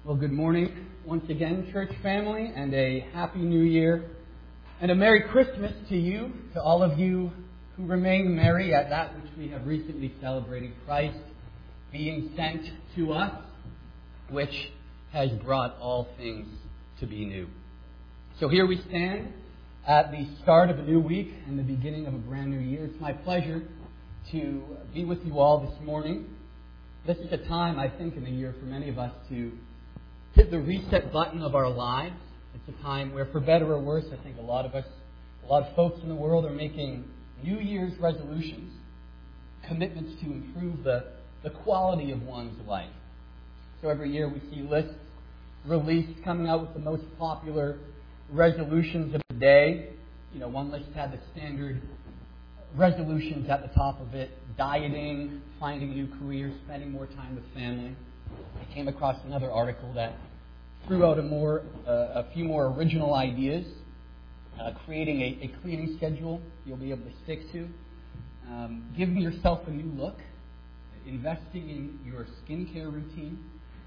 Well, good morning once again, church family, and a Happy New Year and a Merry Christmas to you, to all of you who remain merry at that which we have recently celebrated, Christ being sent to us, which has brought all things to be new. So here we stand at the start of a new week and the beginning of a brand new year. It's my pleasure to be with you all this morning. This is a time, I think, in the year for many of us to hit the reset button of our lives. It's a time where, for better or worse, I think a lot of folks in the world are making New Year's resolutions, commitments to improve the quality of one's life. So every year we see lists released coming out with the most popular resolutions of the day. You know, one list had the standard resolutions at the top of it: dieting, finding a new career, spending more time with family. I came across another article that threw out a few more original ideas, creating a cleaning schedule you'll be able to stick to, giving yourself a new look, investing in your skincare routine,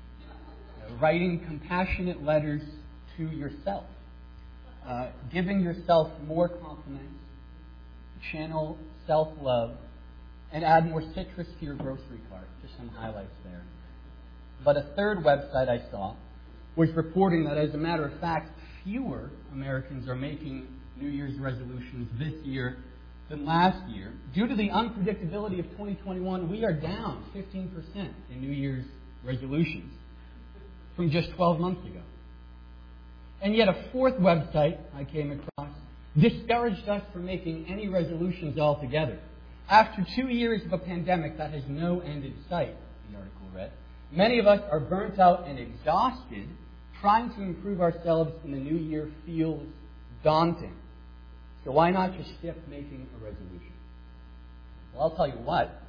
writing compassionate letters to yourself, giving yourself more compliments, channel self-love, and add more citrus to your grocery cart. Just some highlights there. But a third website I saw was reporting that, as a matter of fact, fewer Americans are making New Year's resolutions this year than last year. Due to the unpredictability of 2021, we are down 15% in New Year's resolutions from just 12 months ago. And yet a fourth website I came across discouraged us from making any resolutions altogether. After 2 years of a pandemic that has no end in sight, the article read, many of us are burnt out and exhausted. Trying to improve ourselves in the new year feels daunting. So why not just skip making a resolution? Well, I'll tell you what.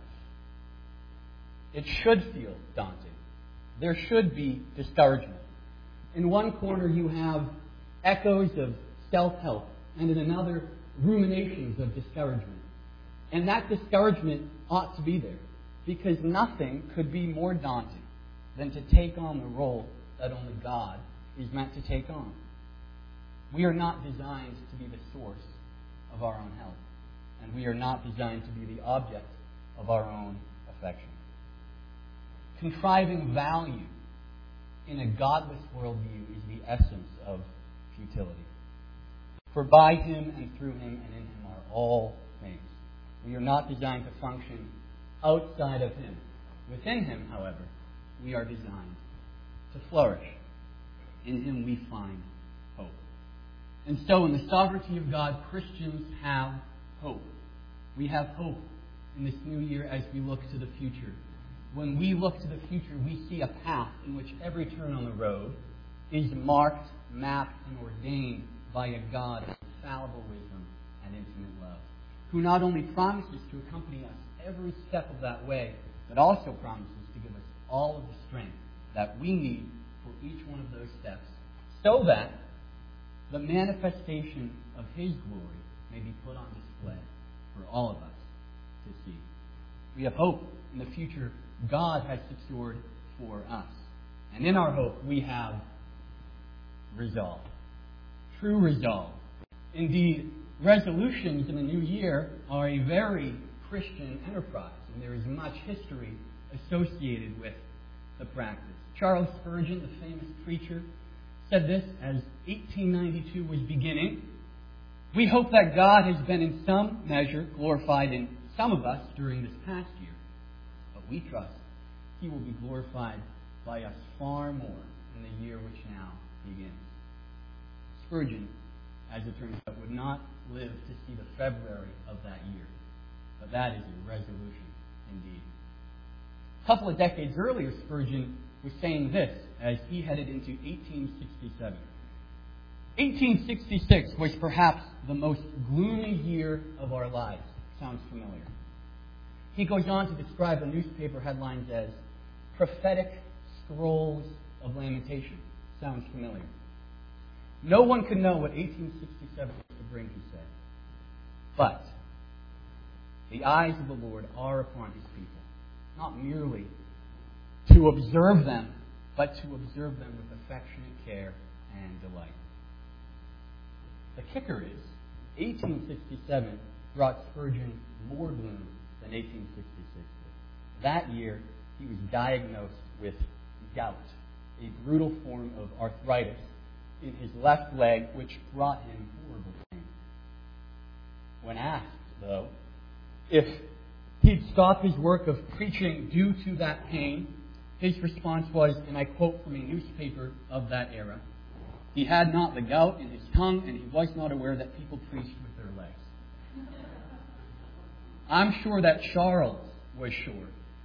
It should feel daunting. There should be discouragement. In one corner you have echoes of self-help, and in another, ruminations of discouragement. And that discouragement ought to be there, because nothing could be more daunting than to take on the role that only God is meant to take on. We are not designed to be the source of our own health, and we are not designed to be the object of our own affection. Contriving value in a godless worldview is the essence of futility. For by Him and through Him and in Him are all things. We are not designed to function outside of Him. Within Him, however, we are designed to flourish. In Him we find hope. And so in the sovereignty of God, Christians have hope. We have hope in this new year as we look to the future. When we look to the future, we see a path in which every turn on the road is marked, mapped, and ordained by a God of infallible wisdom and infinite love, who not only promises to accompany us every step of that way, but also promises to give us all of the strength that we need for each one of those steps, so that the manifestation of His glory may be put on display for all of us to see. We have hope in the future God has secured for us. And in our hope, we have resolve. True resolve. Indeed, resolutions in the new year are a very Christian enterprise, and there is much history associated with the practice. Charles Spurgeon, the famous preacher, said this as 1892 was beginning: "We hope that God has been in some measure glorified in some of us during this past year, but we trust He will be glorified by us far more in the year which now begins." Spurgeon, as it turns out, would not live to see the February of that year, but that is a resolution indeed. A couple of decades earlier, Spurgeon was saying this as he headed into 1867. 1866 was perhaps the most gloomy year of our lives. Sounds familiar. He goes on to describe the newspaper headlines as prophetic scrolls of lamentation. Sounds familiar. No one could know what 1867 was to bring, he said. But the eyes of the Lord are upon His people, not merely to observe them but to observe them with affectionate care and delight. The kicker is, 1867 brought Spurgeon more gloom than 1866 did. That year, he was diagnosed with gout, a brutal form of arthritis in his left leg, which brought him horrible pain. When asked, though, if he'd stop his work of preaching due to that pain, his response was, and I quote from a newspaper of that era, "He had not the gout in his tongue, and he was not aware that people preached with their legs." I'm sure that Charles was sure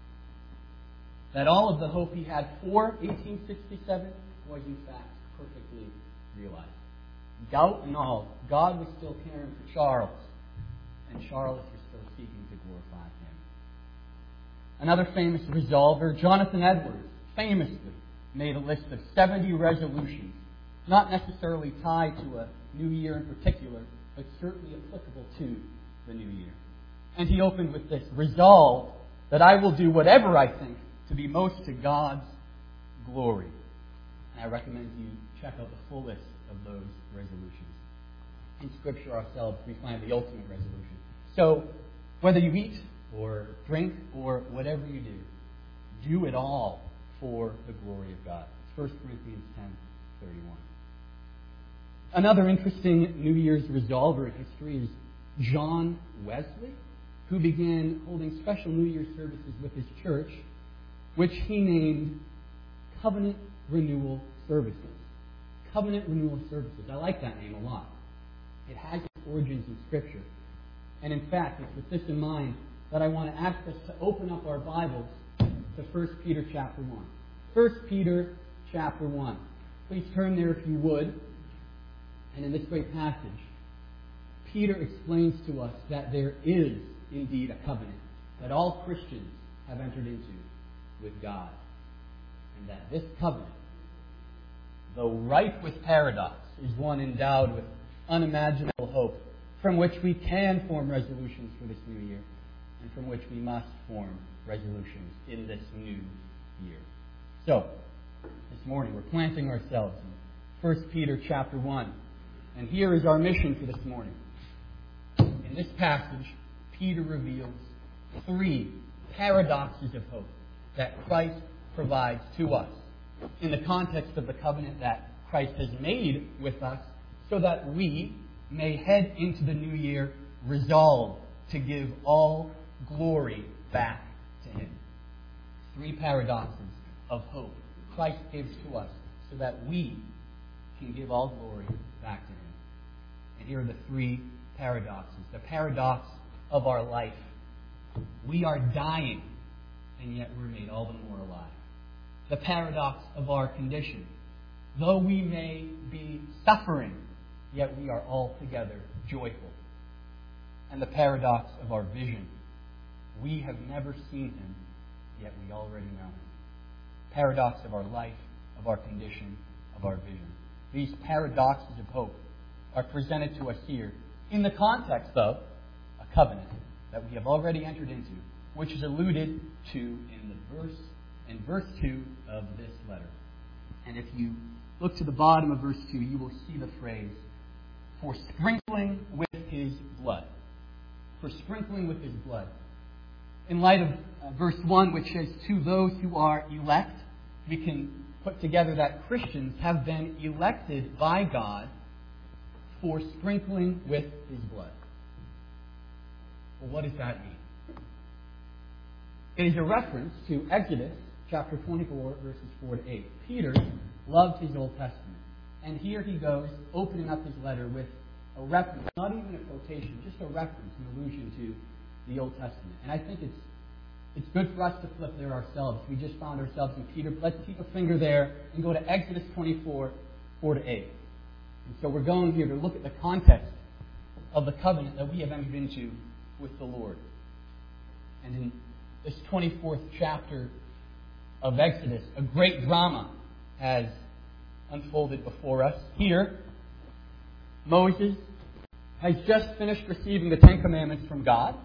that all of the hope he had for 1867 was in fact perfectly realized. Gout and all, God was still caring for Charles, and Charles was still seeking to glorify him. Another famous resolver, Jonathan Edwards, famously made a list of 70 resolutions, not necessarily tied to a new year in particular, but certainly applicable to the new year. And he opened with this: "Resolve that I will do whatever I think to be most to God's glory." And I recommend you check out the full list of those resolutions. In Scripture ourselves, we find the ultimate resolution. So, whether you eat or drink or whatever you do it all for the glory of God. It's 1 Corinthians 10:31. Another interesting New Year's resolver in history is John Wesley, who began holding special New Year's services with his church, which he named Covenant Renewal Services. Covenant Renewal Services. I like that name a lot. It has its origins in Scripture. And in fact, it's with this in mind that I want to ask us to open up our Bibles to 1 Peter chapter 1. 1 Peter chapter 1. Please turn there if you would. And in this great passage, Peter explains to us that there is indeed a covenant that all Christians have entered into with God. And that this covenant, though rife with paradox, is one endowed with unimaginable hope, from which we can form resolutions for this new year, and from which we must form resolutions in this new year. So, this morning we're planting ourselves in 1 Peter chapter 1. And here is our mission for this morning. In this passage, Peter reveals 3 paradoxes of hope that Christ provides to us in the context of the covenant that Christ has made with us, so that we may head into the new year resolved to give all glory back to Him. 3 paradoxes of hope Christ gives to us so that we can give all glory back to Him. And here are the 3 paradoxes. The paradox of our life. We are dying, and yet we're made all the more alive. The paradox of our condition. Though we may be suffering, yet we are altogether joyful. And the paradox of our vision. We have never seen Him, yet we already know Him. Paradox of our life, of our condition, of our vision. These paradoxes of hope are presented to us here in the context of a covenant that we have already entered into, which is alluded to in verse 2 of this letter. And if you look to the bottom of verse 2, you will see the phrase, "for sprinkling with His blood." For sprinkling with His blood. In light of verse 1, which says, "to those who are elect," we can put together that Christians have been elected by God for sprinkling with His blood. Well, what does that mean? It is a reference to Exodus chapter 24, verses 4 to 8. Peter loved his Old Testament. And here he goes, opening up his letter with a reference, not even a quotation, just a reference, an allusion to the Old Testament. And I think it's good for us to flip there ourselves. We just found ourselves in Peter. Let's keep a finger there and go to Exodus 24, 4 to 8. And so we're going here to look at the context of the covenant that we have entered into with the Lord. And in this 24th chapter of Exodus, a great drama has unfolded before us. Here, Moses has just finished receiving the 10 Commandments from God.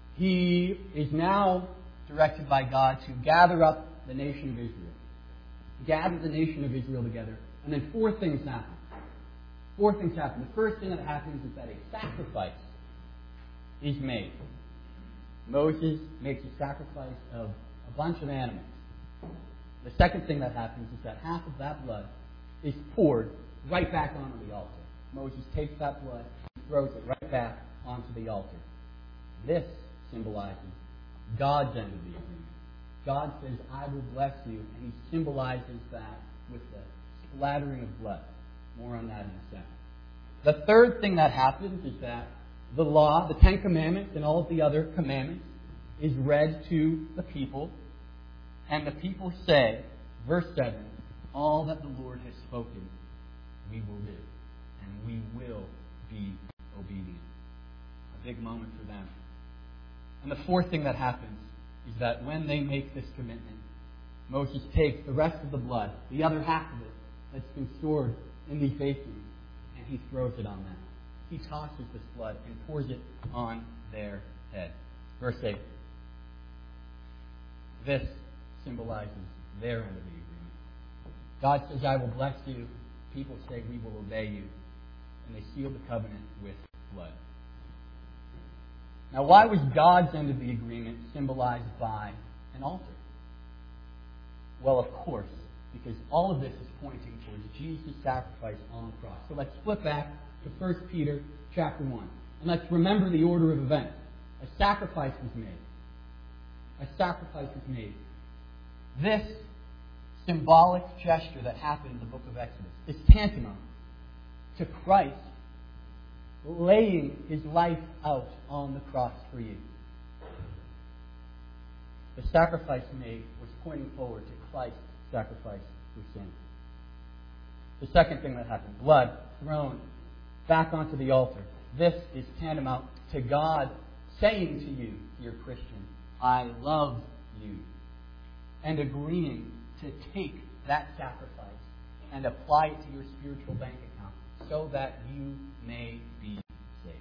He is now directed by God to gather up the nation of Israel. gathered the nation of Israel together, and then four things happen. Four things happen. The first thing that happens is that a sacrifice is made. Moses makes a sacrifice of a bunch of animals. The second thing that happens is that half of that blood is poured right back onto the altar. Moses takes that blood and throws it right back onto the altar. This symbolizes God's end of the agreement. God says, I will bless you, and he symbolizes that with the splattering of blood. More on that in a second. The third thing that happens is that the law, the Ten Commandments, and all of the other commandments is read to the people, and the people say, verse 7, all that the Lord has spoken, we will do, and we will be obedient. A big moment for them. And the fourth thing that happens is that when they make this commitment, Moses takes the rest of the blood, the other half of it that's been stored in these basins, and he throws it on them. He tosses this blood and pours it on their head. Verse 8. This symbolizes their end of the agreement. God says, I will bless you. People say, we will obey you. And they seal the covenant with blood. Now, why was God's end of the agreement symbolized by an altar? Well, of course, because all of this is pointing towards Jesus' sacrifice on the cross. So let's flip back to 1 Peter chapter 1. And let's remember the order of events. A sacrifice was made. A sacrifice was made. This symbolic gesture that happened in the book of Exodus is tantamount to Christ laying his life out on the cross for you. The sacrifice made was pointing forward to Christ's sacrifice for sin. The second thing that happened, blood thrown back onto the altar. This is tantamount to God saying to you, dear Christian, I love you, and agreeing to take that sacrifice and apply it to your spiritual bank account so that you may be saved.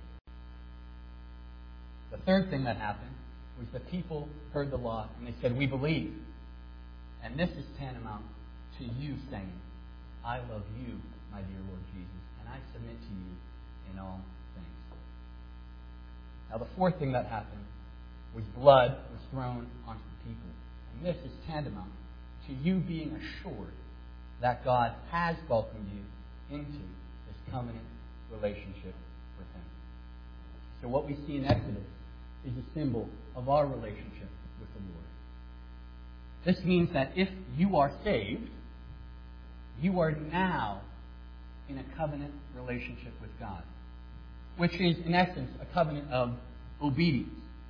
The third thing that happened was the people heard the law and they said, we believe. And this is tantamount to you saying, I love you, my dear Lord Jesus, and I submit to you in all things. Now the fourth thing that happened was blood was thrown onto the people. And this is tantamount to you being assured that God has welcomed you into this covenant relationship with him. So what we see in Exodus is a symbol of our relationship with the Lord. This means that if you are saved, you are now in a covenant relationship with God, which is, in essence, a covenant of obedience.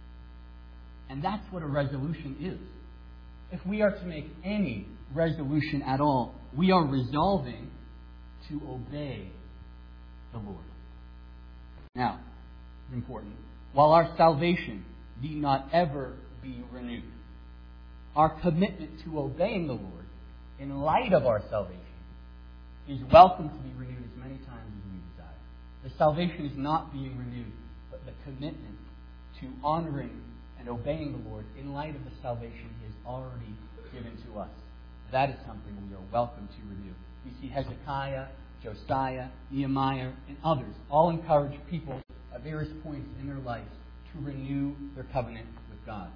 And that's what a resolution is. If we are to make any resolution at all, we are resolving to obey the Lord. Now, it's important. While our salvation need not ever be renewed, our commitment to obeying the Lord in light of our salvation is welcome to be renewed as many times as we desire. The salvation is not being renewed, but the commitment to honoring and obeying the Lord in light of the salvation He has already given to us. That is something we are welcome to renew. We see Hezekiah, Josiah, Nehemiah, and others all encourage people at various points in their lives to renew their covenant with God.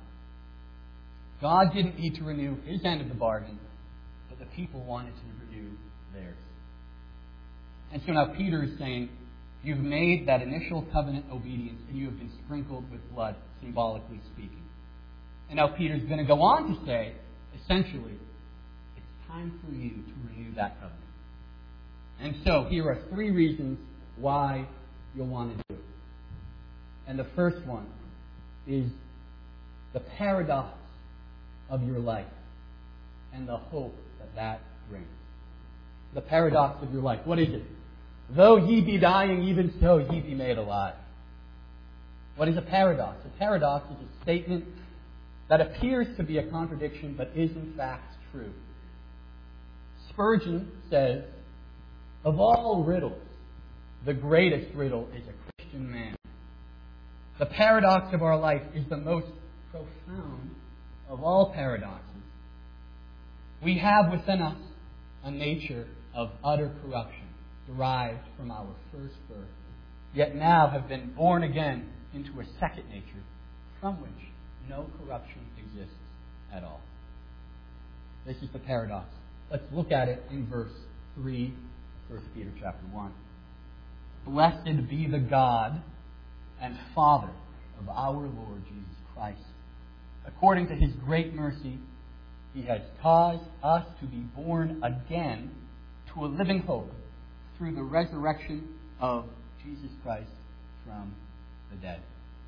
God didn't need to renew His end of the bargain, but the people wanted to renew theirs. And so now Peter is saying, you've made that initial covenant obedience and you have been sprinkled with blood, symbolically speaking. And now Peter's going to go on to say, essentially, it's time for you to renew that covenant. And so here are 3 reasons why you'll want to do it. And the first one is the paradox of your life and the hope that that brings. The paradox of your life. What is it? Though ye be dying, even so ye be made alive. What is a paradox? A paradox is a statement that appears to be a contradiction but is in fact true. Spurgeon says, of all riddles, the greatest riddle is a Christian man. The paradox of our life is the most profound of all paradoxes. We have within us a nature of utter corruption derived from our first birth, yet now have been born again into a second nature from which no corruption exists at all. This is the paradox. Let's look at it in verse 3 of 1 Peter chapter 1. Blessed be the God and Father of our Lord Jesus Christ. According to His great mercy, He has caused us to be born again to a living hope through the resurrection of Jesus Christ from the dead.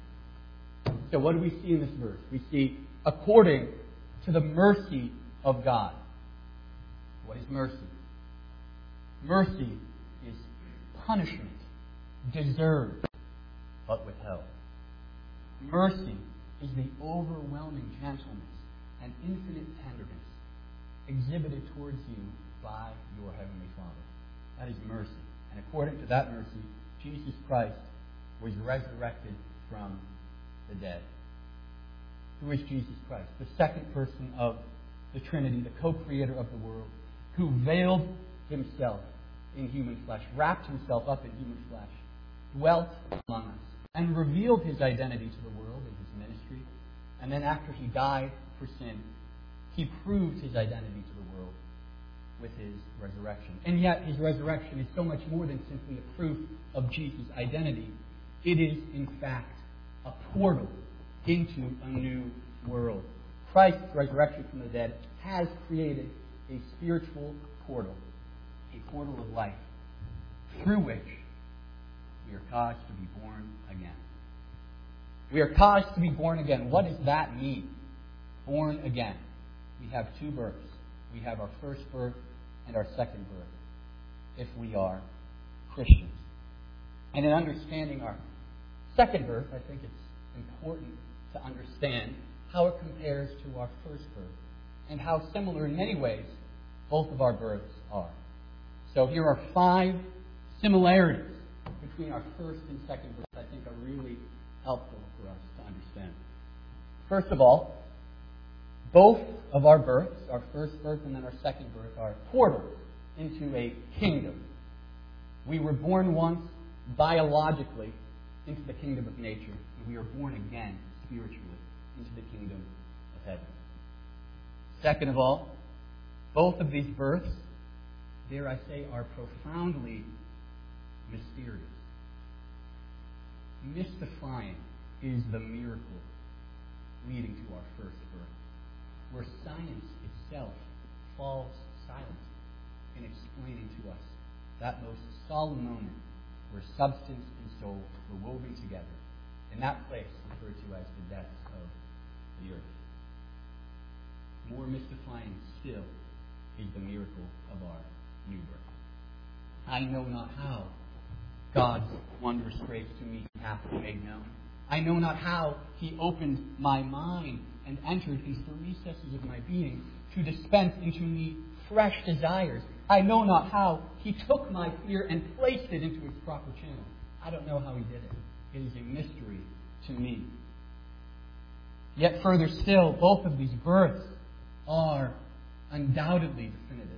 So what do we see in this verse? We see, according to the mercy of God. What is mercy? Mercy is punishment deserved but withheld. Mercy is the overwhelming gentleness and infinite tenderness exhibited towards you by your Heavenly Father. That is mercy. And according to that mercy, Jesus Christ was resurrected from the dead. Who is Jesus Christ? The second person of the Trinity, the co-creator of the world, who veiled Himself in human flesh, wrapped Himself up in human flesh, dwelt among us, and revealed His identity to the world in His ministry. And then after He died for sin, He proved His identity to the world with His resurrection. And yet His resurrection is so much more than simply a proof of Jesus' identity. It is, in fact, a portal into a new world. Christ's resurrection from the dead has created a spiritual portal, a portal of life, through which we are caused to be born again. We are caused to be born again. What does that mean? Born again. We have two births. We have our first birth and our second birth, if we are Christians. And in understanding our second birth, I think it's important to understand how it compares to our first birth and how similar in many ways both of our births are. So here are 5 similarities between our first and second birth I think are really helpful for us to understand. First of all, both of our births, our first birth and then our second birth, are portals into a kingdom. We were born once biologically into the kingdom of nature, and we are born again spiritually into the kingdom of heaven. Second of all, both of these births, dare I say, are profoundly mysterious. Mystifying is the miracle leading to our first birth, where science itself falls silent in explaining to us that most solemn moment where substance and soul were woven together, in that place referred to as the depths of the earth. More mystifying still is the miracle of our new birth. I know not how God's wondrous grace to me hath been made known. I know not how He opened my mind and entered into the recesses of my being to dispense into me fresh desires. I know not how He took my fear and placed it into its proper channel. I don't know how He did it. It is a mystery to me. Yet further still, both of these births are undoubtedly definitive.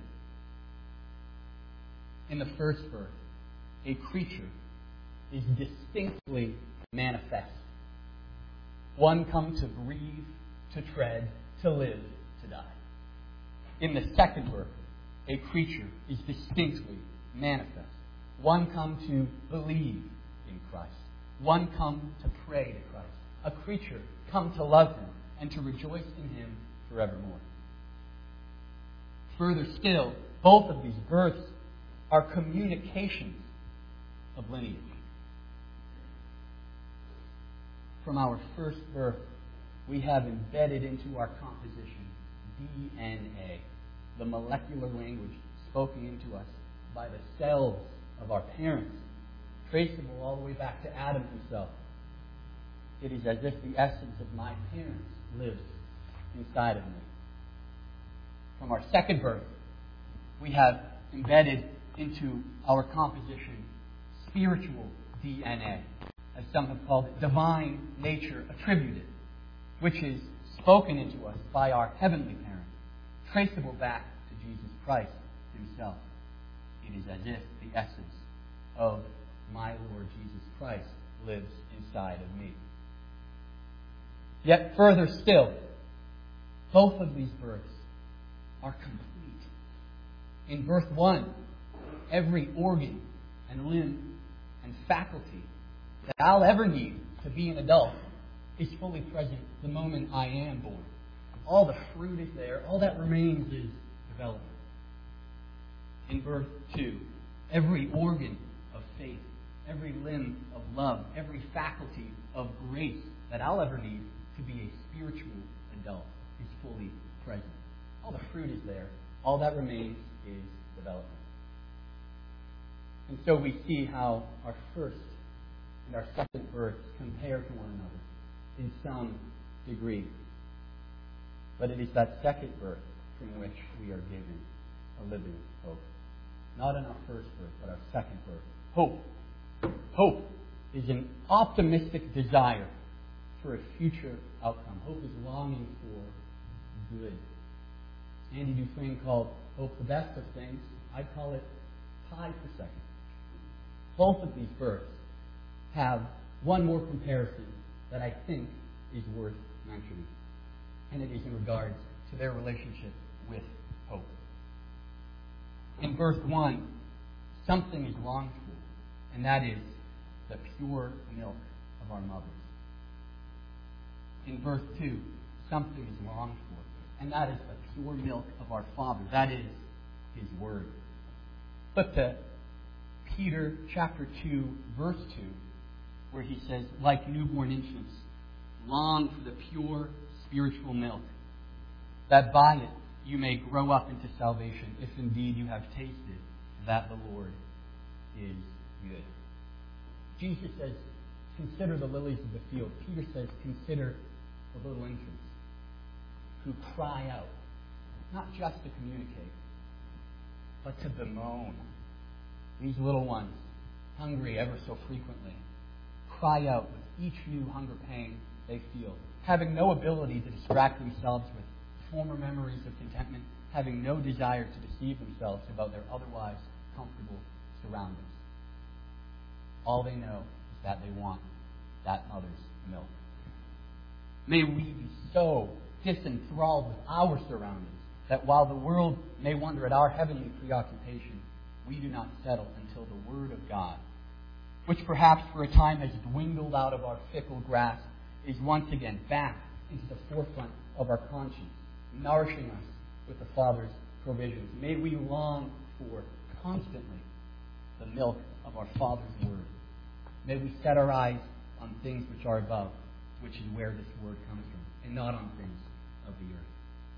In the first birth, a creature is distinctly manifest. One come to breathe, to tread, to live, to die. In the second birth, a creature is distinctly manifest. One come to believe in Christ. One come to pray to Christ. A creature come to love Him and to rejoice in Him forevermore. Further still, both of these births are communications of lineage. From our first birth, we have embedded into our composition DNA, the molecular language spoken into us by the cells of our parents, traceable all the way back to Adam himself. It is as if the essence of my parents lives inside of me. From our second birth, we have embedded into our composition spiritual DNA, as some have called it, divine nature attributed, which is spoken into us by our heavenly parent, traceable back to Jesus Christ himself. It is as if the essence of my Lord Jesus Christ lives inside of me. Yet further still, both of these births are complete. In birth one, every organ and limb and faculty that I'll ever need to be an adult is fully present the moment I am born. All the fruit is there. All that remains is development. In birth two, every organ of faith, every limb of love, every faculty of grace that I'll ever need to be a spiritual adult is fully present. All the fruit is there. All that remains is development. And so we see how our first and our second births compare to one another in some degree. But it is that second birth from which we are given a living hope. Not in our first birth, but our second birth. Hope. Hope is an optimistic desire for a future outcome. Hope is longing for good. Andy Dufresne called hope the best of things. I'd call it pie for second. Both of these births have one more comparison that I think is worth mentioning. And it is in regards to their relationship with hope. In birth one, something is longed for, and that is the pure milk of our mothers. In birth two, something is longed for, and that is the pure milk of our Father. That is His Word. Flip to Peter chapter 2, verse 2, where he says, like newborn infants, long for the pure spiritual milk, that by it you may grow up into salvation, if indeed you have tasted that the Lord is good. Jesus says, consider the lilies of the field. Peter says, consider the little infants who cry out, not just to communicate, but to bemoan. These little ones, hungry ever so frequently, cry out with each new hunger pang they feel, having no ability to distract themselves with former memories of contentment, having no desire to deceive themselves about their otherwise comfortable surroundings. All they know is that they want that mother's milk. May we be so disenthralled with our surroundings that while the world may wonder at our heavenly preoccupation, we do not settle until the Word of God, which perhaps for a time has dwindled out of our fickle grasp, is once again back into the forefront of our conscience, nourishing us with the Father's provisions. May we long for constantly the milk of our Father's Word. May we set our eyes on things which are above, which is where this Word comes from, and not on things of the earth.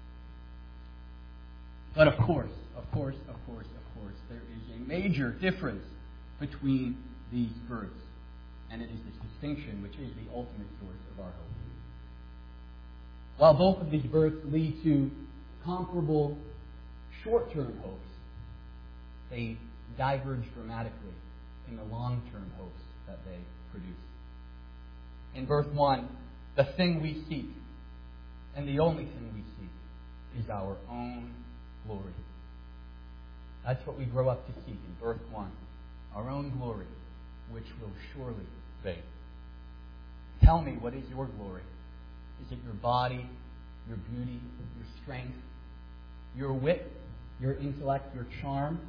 But of course, there is a major difference between these births, and it is this distinction which is the ultimate source of our hope. While both of these births lead to comparable short-term hopes, they diverge dramatically in the long-term hopes that they produce. In birth one, the thing we seek, and the only thing we seek, is our own glory. That's what we grow up to seek in birth one, our own glory, which will surely fade. Tell me, what is your glory? Is it your body, your beauty, your strength, your wit, your intellect, your charm?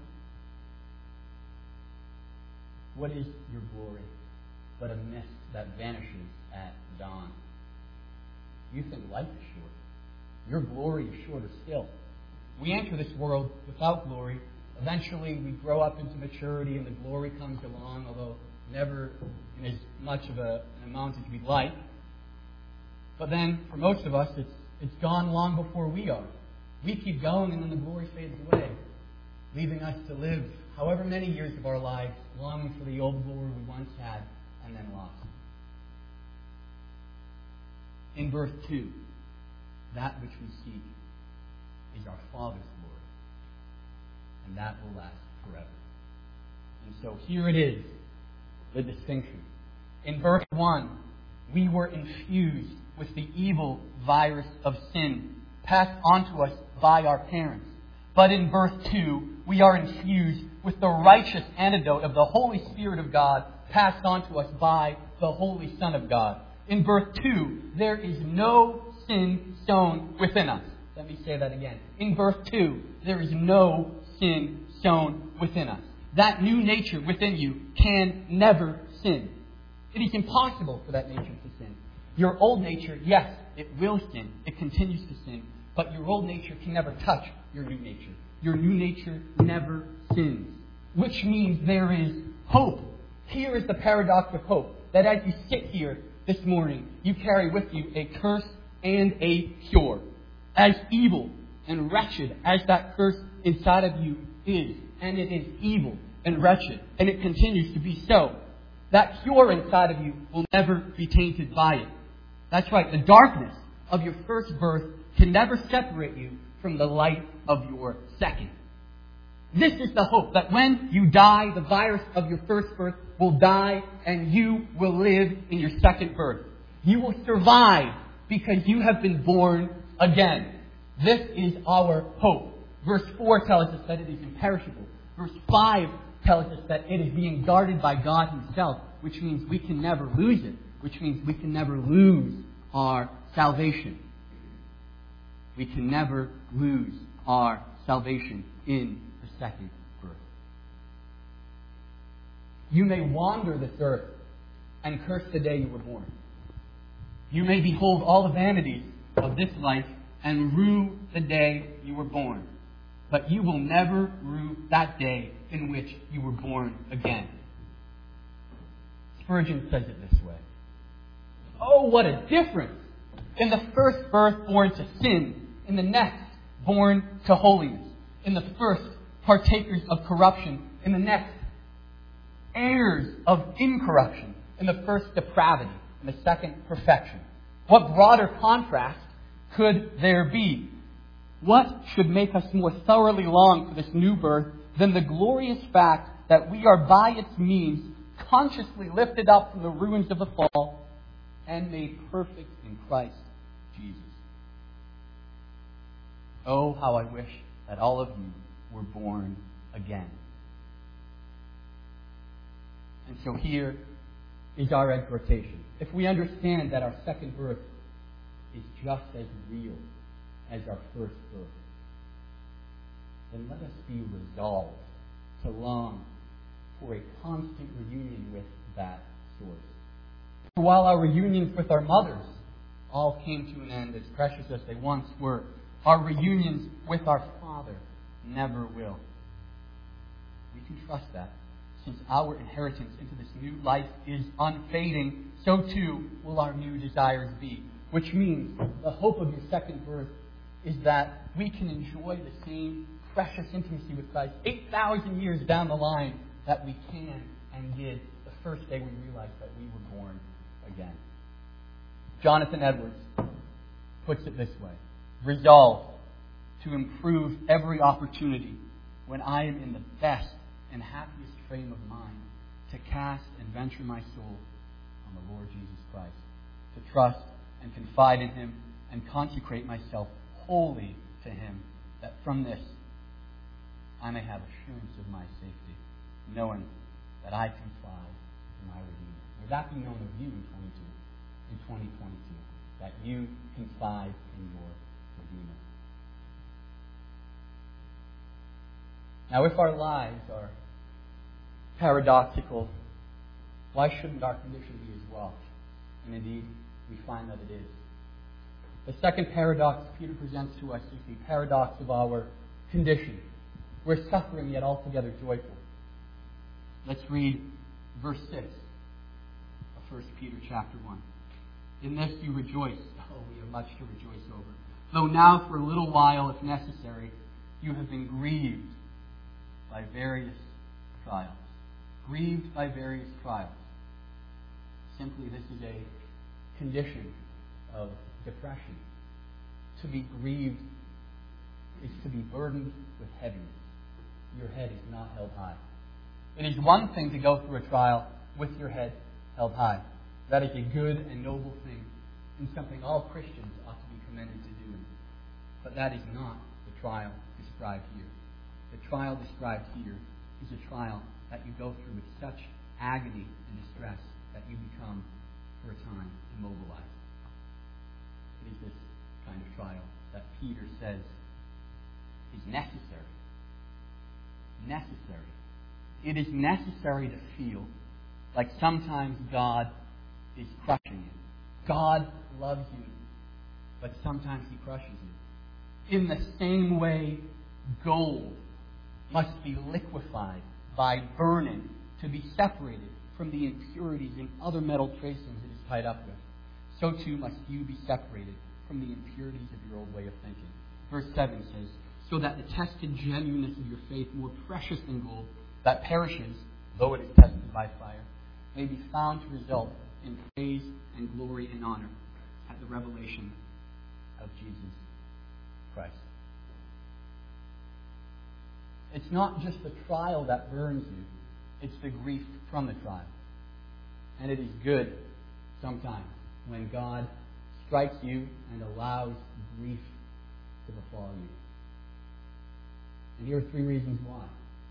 What is your glory but a mist that vanishes at dawn? You think life is short. Your glory is shorter still. We enter this world without glory. Eventually we grow up into maturity and the glory comes along, although never in as much of an amount as we'd like. But then, for most of us, it's gone long before we are. We keep going and then the glory fades away, leaving us to live however many years of our lives longing for the old glory we once had and then lost. In birth two, that which we seek is our Father's glory, and that will last forever. And so here it is, the distinction. In birth one, we were infused with the evil virus of sin, passed on to us by our parents. But in birth 2, we are infused with the righteous antidote of the Holy Spirit of God passed on to us by the Holy Son of God. In birth 2, there is no sin sown within us. Let me say that again. In birth 2, there is no sin sown within us. That new nature within you can never sin. It is impossible for that nature to sin. Your old nature, yes, it will sin. It continues to sin. But your old nature can never touch your new nature. Your new nature never sins. Which means there is hope. Here is the paradox of hope. That as you sit here this morning, you carry with you a curse and a cure. As evil and wretched as that curse inside of you is, and it is evil and wretched, and it continues to be so, that cure inside of you will never be tainted by it. That's right, the darkness of your first birth can never separate you from the light of your second. This is the hope that when you die, the virus of your first birth will die and you will live in your second birth. You will survive because you have been born again. This is our hope. Verse 4 tells us that it is imperishable. Verse 5 tells us that it is being guarded by God Himself, which means we can never lose it, which means we can never lose our salvation. We can never lose our salvation in the second birth. You may wander this earth and curse the day you were born. You may behold all the vanities of this life and rue the day you were born. But you will never rue that day in which you were born again. Spurgeon says it this way. Oh, what a difference! In the first birth, born to sin. In the next, born to holiness. In the first, partakers of corruption. In the next, heirs of incorruption. In the first, depravity. In the second, perfection. What broader contrast could there be? What should make us more thoroughly long for this new birth than the glorious fact that we are by its means consciously lifted up from the ruins of the fall and made perfect in Christ Jesus? Oh, how I wish that all of you were born again. And so here is our exhortation. If we understand that our second birth is just as real as our first birth, then let us be resolved to long for a constant reunion with that source. For while our reunions with our mothers all came to an end, as precious as they once were, our reunions with our Father never will. We can trust that. Since our inheritance into this new life is unfading, so too will our new desires be. Which means the hope of your second birth is that we can enjoy the same precious intimacy with Christ 8,000 years down the line that we can and did the first day we realized that we were born again. Jonathan Edwards puts it this way. Resolved to improve every opportunity when I am in the best and happiest frame of mind to cast and venture my soul on the Lord Jesus Christ, to trust and confide in Him and consecrate myself wholly to Him, that from this I may have assurance of my safety, knowing that I can fly to my Redeemer. May that be known of you in 2022, that you confide in your Redeemer. Now, if our lives are paradoxical, why shouldn't our condition be as well? And indeed, we find that it is. The second paradox Peter presents to us is the paradox of our condition. We're suffering yet altogether joyful. Let's read verse 6 of 1 Peter chapter 1. In this you rejoice. Oh, we have much to rejoice over. Though now for a little while, if necessary, you have been grieved by various trials. Grieved by various trials. Simply, this is a condition of depression. To be grieved is to be burdened with heaviness. Your head is not held high. It is one thing to go through a trial with your head held high. That is a good and noble thing, and something all Christians ought to be commended to do. But that is not the trial described here. The trial described here is a trial that you go through with such agony and distress that you become, for a time, immobilized. It is this kind of trial that Peter says is necessary. Necessary. It is necessary to feel like sometimes God is crushing you. God loves you, but sometimes He crushes you. In the same way, gold must be liquefied by burning to be separated from the impurities and other metal tracings it is tied up with. So too must you be separated from the impurities of your old way of thinking. Verse 7 says, so that the tested genuineness of your faith, more precious than gold, that perishes, though it is tested by fire, may be found to result in praise and glory and honor at the revelation of Jesus Christ. It's not just the trial that burns you, it's the grief from the trial. And it is good sometimes when God strikes you and allows grief to befall you. And here are 3 reasons why.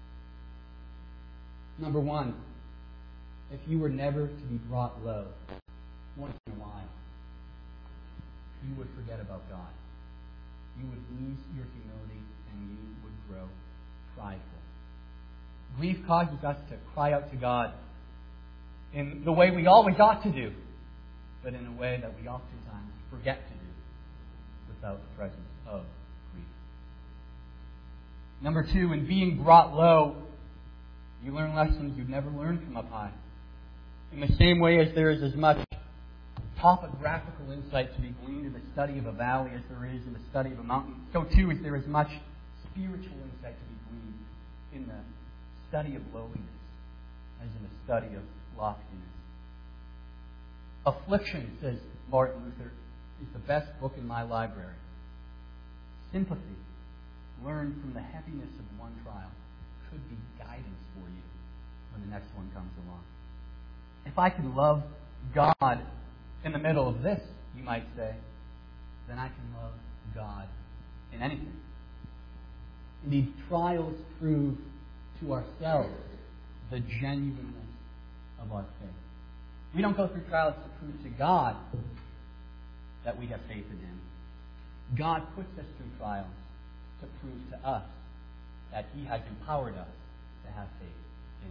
Number 1, if you were never to be brought low, once in a while, you would forget about God. You would lose your humility and you would grow prideful. Grief causes us to cry out to God in the way we always ought to do, but in a way that we oftentimes forget to do without the presence of grief. Number 2, in being brought low, you learn lessons you'd never learned from up high. In the same way as there is as much topographical insight to be gleaned in the study of a valley as there is in the study of a mountain, so too is there as much spiritual insight to be gleaned in the study of lowliness as in the study of loftiness. Affliction, says Martin Luther, is the best book in my library. Sympathy, learned from the heaviness of one trial, could be guidance for you when the next one comes along. If I can love God in the middle of this, you might say, then I can love God in anything. Indeed, trials prove to ourselves the genuineness of our faith. We don't go through trials to prove to God that we have faith in Him. God puts us through trials to prove to us that He has empowered us to have faith in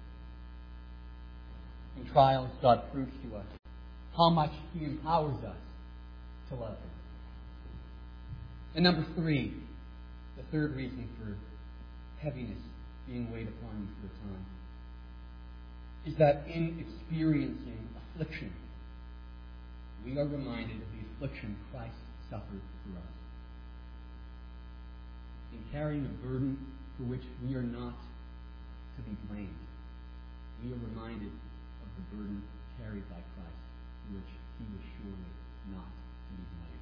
Him. In trials, God proves to us how much He empowers us to love Him. And number 3, the third reason for heaviness being weighed upon you for a time, is that in experiencing affliction, we are reminded of the affliction Christ suffered for us. In carrying a burden for which we are not to be blamed, we are reminded of the burden carried by Christ, for which He was surely not to be blamed.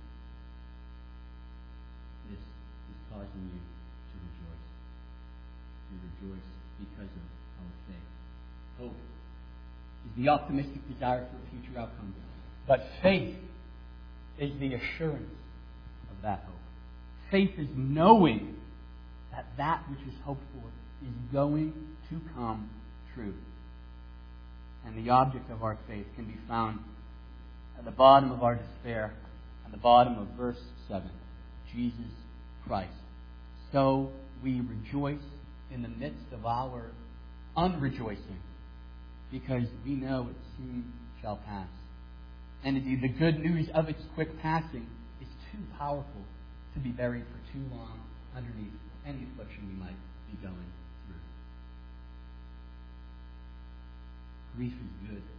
This is causing you to rejoice. You rejoice because of our faith. Hope is the optimistic desire for a future outcome. But faith is the assurance of that hope. Faith is knowing that that which is hoped for is going to come true. And the object of our faith can be found at the bottom of our despair, at the bottom of verse 7. Jesus Christ. So we rejoice in the midst of our unrejoicing, because we know it soon shall pass. And indeed, the good news of its quick passing is too powerful to be buried for too long underneath any affliction we might be going through. Grief is good.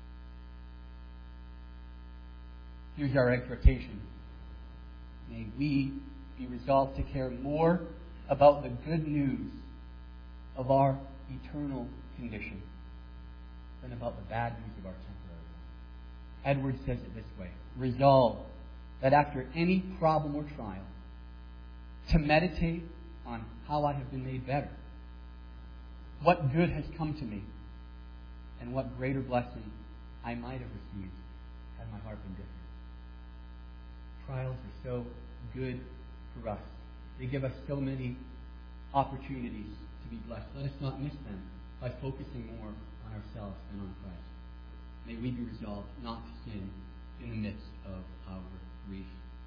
Here's our exhortation. May we be resolved to care more about the good news of our eternal condition than about the bad news of our temporary one. Edwards says it this way: resolve that after any problem or trial, to meditate on how I have been made better, what good has come to me, and what greater blessing I might have received had my heart been different. Trials are so good for us They give us so many opportunities to be blessed. Let us not miss them by focusing more on ourselves than on Christ. May we be resolved not to sin in the midst of our grief.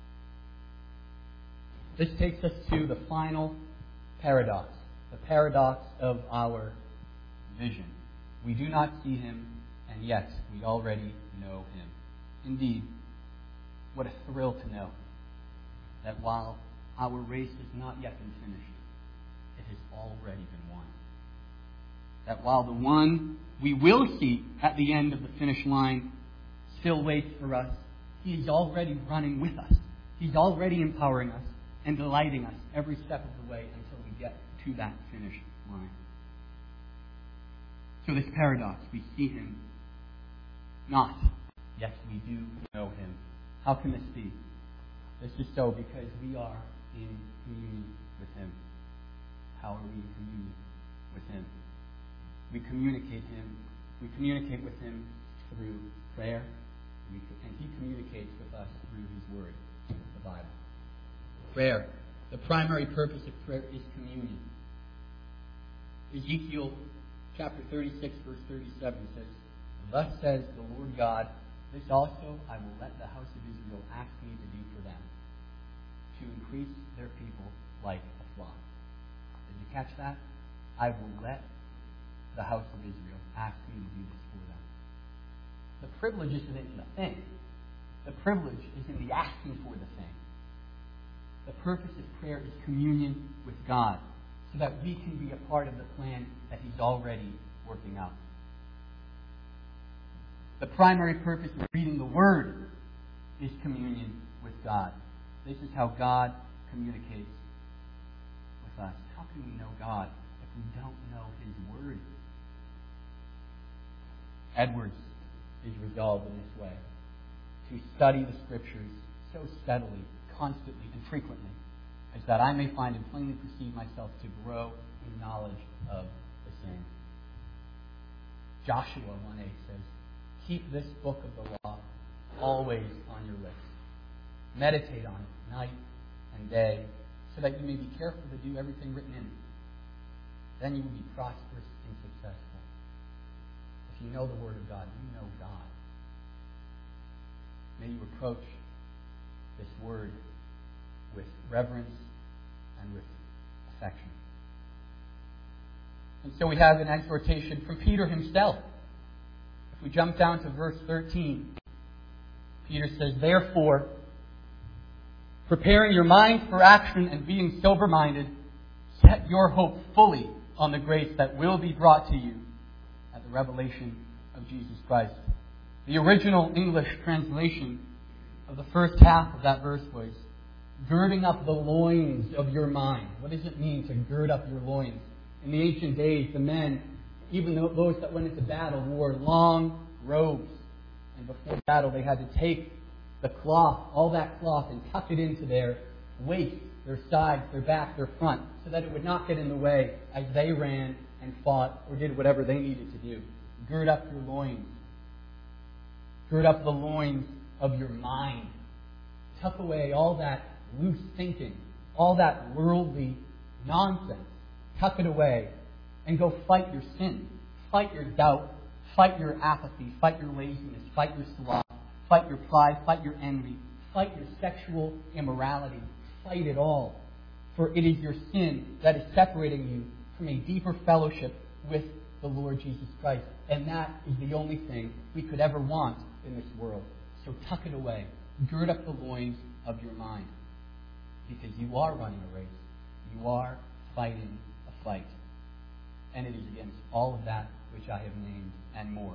This takes us to the final paradox, the paradox of our vision. We do not see him, and yet we already know him. Indeed, what a thrill to know that while our race has not yet been finished, it has already been won. That while the one we will see at the end of the finish line still waits for us, he is already running with us. He's already empowering us and delighting us every step of the way until we get to that finish line. So this paradox, we see him not, yet we do know him. How can this be? This is so because we are in communion with him. How are we in communion with him? We communicate with him through prayer, and he communicates with us through his word, the Bible. Prayer. The primary purpose of prayer is communion. Ezekiel chapter 36, verse 37 says, "Thus says the Lord God, this also I will let the house of Israel ask me to do for them, to increase their people like a flock." Did you catch that? I will let the house of Israel ask me to do this for them. The privilege isn't in the thing. The privilege is in the asking for the thing. The purpose of prayer is communion with God, so that we can be a part of the plan that he's already working out. The primary purpose of reading the Word is communion with God. This is how God communicates with us. How can we know God if we don't know his Word? Edwards is resolved in this way: to study the Scriptures so steadily, constantly, and frequently, as that I may find and plainly perceive myself to grow in knowledge of the same. Joshua 1:8 says, "Keep this book of the law always on your lips. Meditate on it night and day, so that you may be careful to do everything written in it. Then you will be prosperous and successful." If you know the Word of God, you know God. May you approach this Word with reverence and with affection. And so we have an exhortation from Peter himself. If we jump down to verse 13, Peter says, "Therefore, preparing your minds for action and being sober-minded, set your hope fully on the grace that will be brought to you at the revelation of Jesus Christ." The original English translation of the first half of that verse was, "Girding up the loins of your mind." What does it mean to gird up your loins? In the ancient days, the men, even those that went into battle, wore long robes. And before battle, they had to take the cloth, all that cloth, and tuck it into their waist, their sides, their back, their front, so that it would not get in the way as they ran and fought or did whatever they needed to do. Gird up your loins. Gird up the loins of your mind. Tuck away all that loose thinking, all that worldly nonsense. Tuck it away and go fight your sin. Fight your doubt. Fight your apathy. Fight your laziness. Fight your sloth. Fight your pride. Fight your envy. Fight your sexual immorality. Fight it all. For it is your sin that is separating you from a deeper fellowship with the Lord Jesus Christ. And that is the only thing we could ever want in this world. So tuck it away. Gird up the loins of your mind. Because you are running a race. You are fighting a fight. And it is against all of that which I have named and more.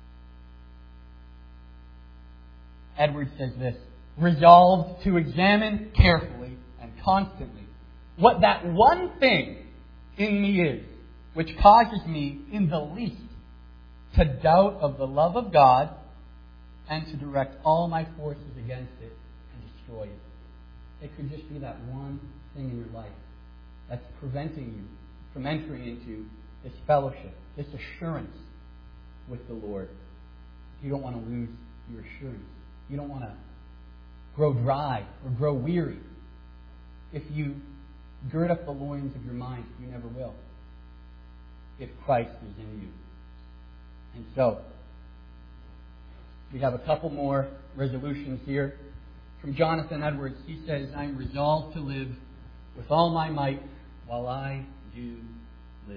Edwards says this: "Resolved to examine carefully and constantly what that one thing in me is which causes me in the least to doubt of the love of God and to direct all my forces against it and destroy it." It could just be that one thing in your life that's preventing you from entering into this fellowship, this assurance with the Lord. You don't want to lose your assurance. You don't want to grow dry or grow weary. If you Gird up the loins of your mind. You never will, if Christ is in you. And so, we have a couple more resolutions here. From Jonathan Edwards, he says, I am resolved to live with all my might while I do live.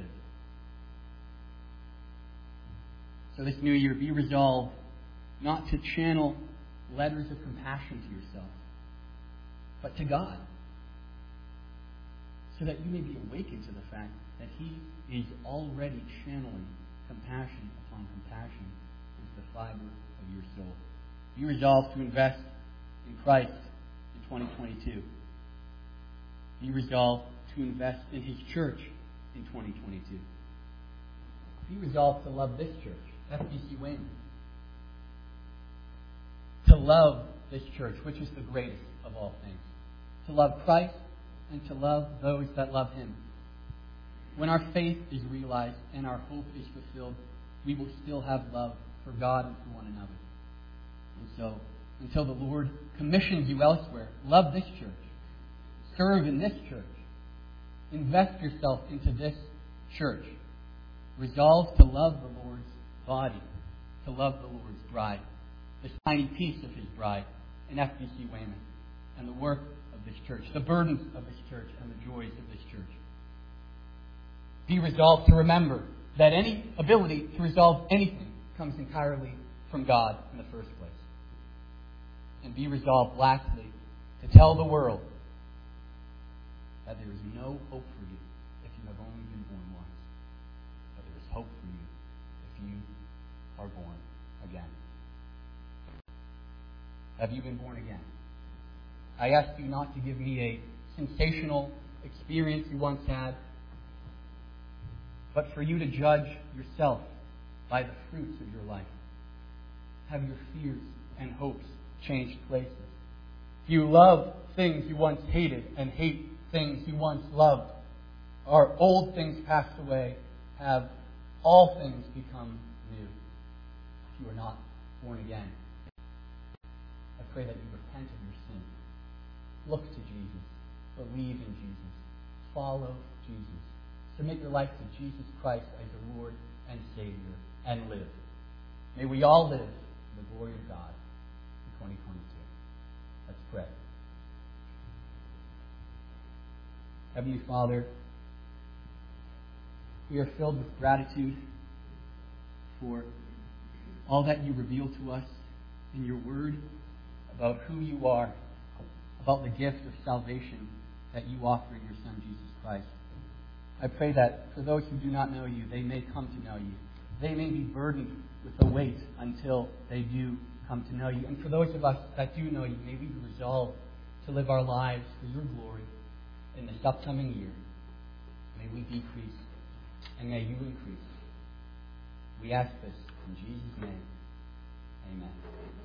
So this new year, be resolved not to channel letters of compassion to yourself, but to God, so that you may be awakened to the fact that He is already channeling compassion upon compassion into the fiber of your soul. Be resolved to invest in Christ in 2022. Be resolved to invest in His church in 2022. Be resolved to love this church, FBC Wayman. To love this church, which is the greatest of all things. To love Christ and to love those that love Him. When our faith is realized and our hope is fulfilled, we will still have love for God and for one another. And so, until the Lord commissions you elsewhere, love this church. Serve in this church. Invest yourself into this church. Resolve to love the Lord's body, to love the Lord's bride, this tiny piece of His bride in FBC Wayman, and the work of this church, the burdens of this church, and the joys of this church. Be resolved to remember that any ability to resolve anything comes entirely from God in the first place. And be resolved, lastly, to tell the world that there is no hope for you if you have only been born once. But there is hope for you if you are born again. Have you been born again? I ask you not to give me a sensational experience you once had, but for you to judge yourself by the fruits of your life. Have your fears and hopes changed places? Do you love things you once hated and hate things you once loved? Are old things passed away? Have all things become new? If you are not born again, I pray that you repent of your sin. Look to Jesus. Believe in Jesus. Follow Jesus. Submit your life to Jesus Christ as your Lord and Savior, and live. May we all live in the glory of God in 2022. Let's pray. Heavenly Father, we are filled with gratitude for all that you reveal to us in your word about who you are, about the gift of salvation that you offer in your Son, Jesus Christ. I pray that for those who do not know you, they may come to know you. They may be burdened with the weight until they do come to know you. And for those of us that do know you, may we be resolved to live our lives for your glory in this upcoming year. May we decrease and may you increase. We ask this in Jesus' name. Amen.